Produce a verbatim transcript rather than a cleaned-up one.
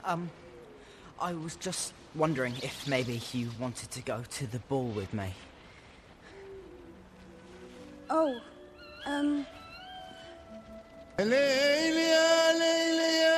Um, I was just wondering if maybe you wanted to go to the ball with me. Oh, um... ليلي يا ليلي يا